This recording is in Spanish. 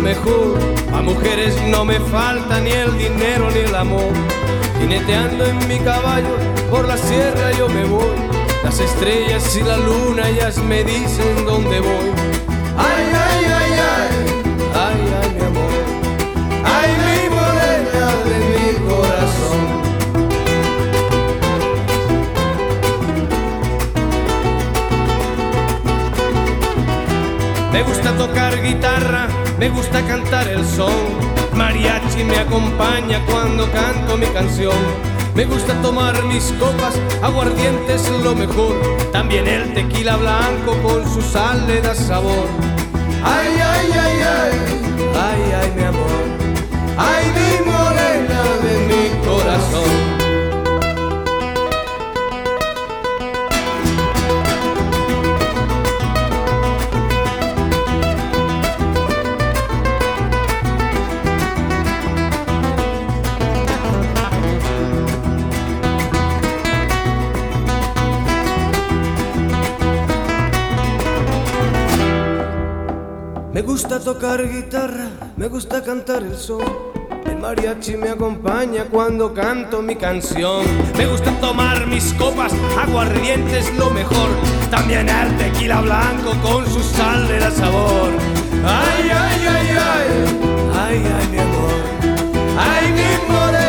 mejor. A mujeres no me falta ni el dinero ni el amor. Jineteando en mi caballo por la sierra yo me voy. Las estrellas y la luna ellas me dicen dónde voy. Ay, ay, ay, ay, ay, ay, mi amor. Ay, mi morena de mi corazón. Me gusta tocar guitarra, me gusta cantar el son. Mariachi me acompaña cuando canto mi canción. Me gusta tomar mis copas, aguardiente es lo mejor. También el tequila blanco con su sal le da sabor. Ay, ay, ay, ay, ay, ay, mi amor. Ay, mi morena de mi corazón. Me gusta tocar guitarra, me gusta cantar el son. El mariachi me acompaña cuando canto mi canción. Me gusta tomar mis copas, aguardiente es lo mejor. También el tequila blanco con su sal le da sabor. Ay, ay, ay, ay, ay, ay, mi amor. Ay, mi amor.